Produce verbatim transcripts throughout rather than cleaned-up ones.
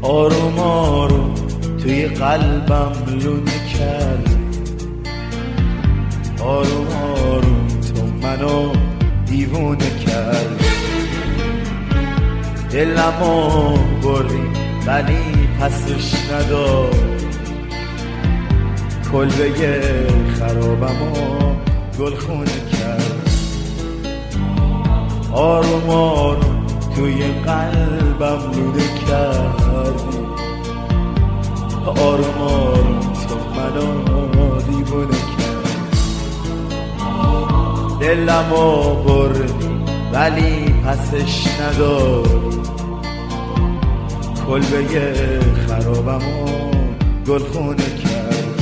آروم آروم توی قلبم لونه کردی، آروم آروم تو منو دیوونه کردی. دلمو بردی ولی پسش نداد، کلبه خرابمو گلخونه کرد. آروم آروم توی قلبم لونه کردی، آروم آروم تو منو دیوونه کرد. دلمو بردی ولی پسش نداری، کلبه خرابمو گلخونه کرد.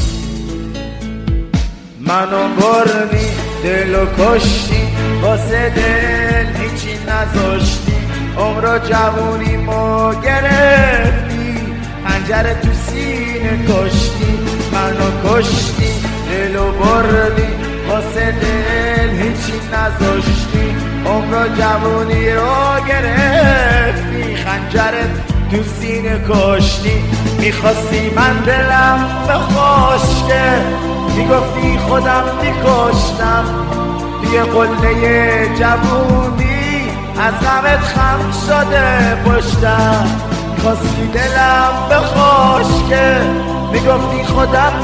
منو بردی دلو کشتی، واسه دل هیچی نذاشتی، عمر و جوونیمو گرفتی، پنجره تو سینه کشتی. منو کشتی دلو بردی، واسه دل هیچی نذاشتی، عمر و جوونی رو گرفتی، خنجرت تو سینه کشتی. میخواستی من دلم بخشکه، میگفتی خودم میکشتم، توی قله جوونی از غمت خم شده پشتم. میخواستی دلم بخشکه، میگفتی خودم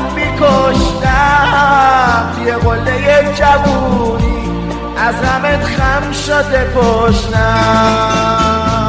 میکشتم، توی قله جوونی از غمت خم شده پشتم.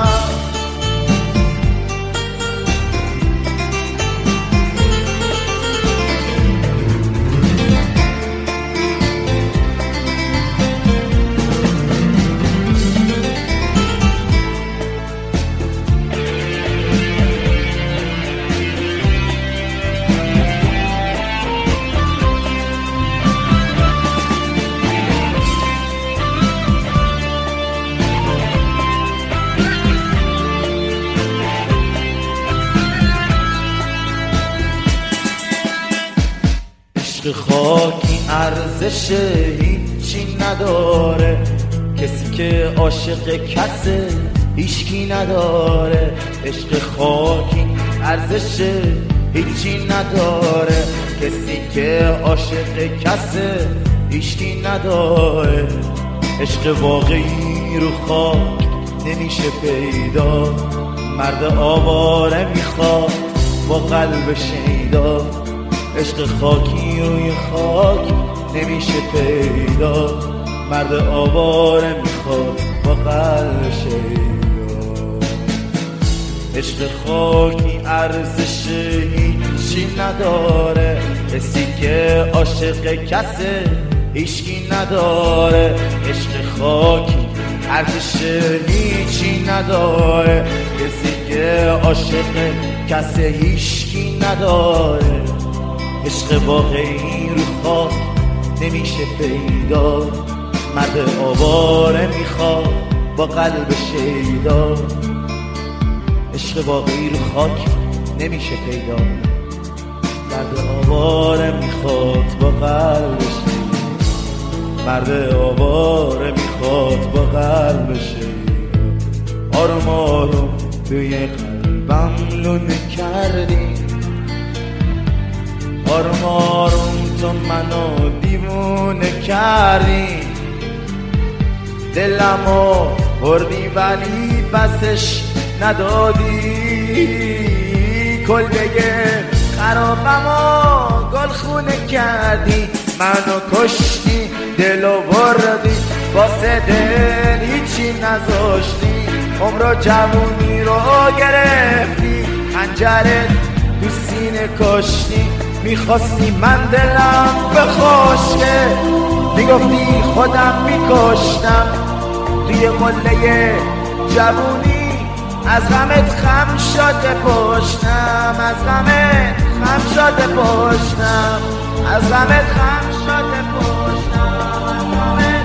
عشق خاکی ارزش هیچی نداره، کسی که عاشق کسه هیچکی نداره. عشق خاکی ارزش هیچی نداره، کسی که عاشق کسه هیچکی نداره. عشق واقعی رو خاک نمیشه پیدا، مرد آواره میخواد با قلب شیدا. عشق خاکی روی خاک نمیشه پیدا، مرد آواره میخواد با قلب شیدا. عشق خاکی ارزش هیچی نداره، کسی که عاشق کسه هیچکی نداره. عشق خاکی ارزش هیچی نداره، کسی که عاشق کسه هیچکی نداره. عشق واقعی رو خاک نمیشه پیدا، مرد آواره میخواد با قلب شیدا. عشق واقعی رو خاک نمیشه پیدا، مرد آواره میخواد با قلب شیدا، مرد آواره میخواد با قلب شیدا. آروم آروم توی قلبم لونه کردی، آروم آروم تو منو دیوونه کردی. دلمو بردی ولی پسش ندادی، کلبه خرابمو گلخونه کردی. منو کشتی دلو بردی، واسه دل هیچی نذاشتی، عمر و جوونی رو گرفتی، خنجرت تو سینه کشتی. میخواستی من دلم بخشکه، میگفتی خودم میکشتم، توی قله جوونی از غمت خم شده پشتم، از غمت خم شده پشتم، از غمت خم شده پشتم، از غمت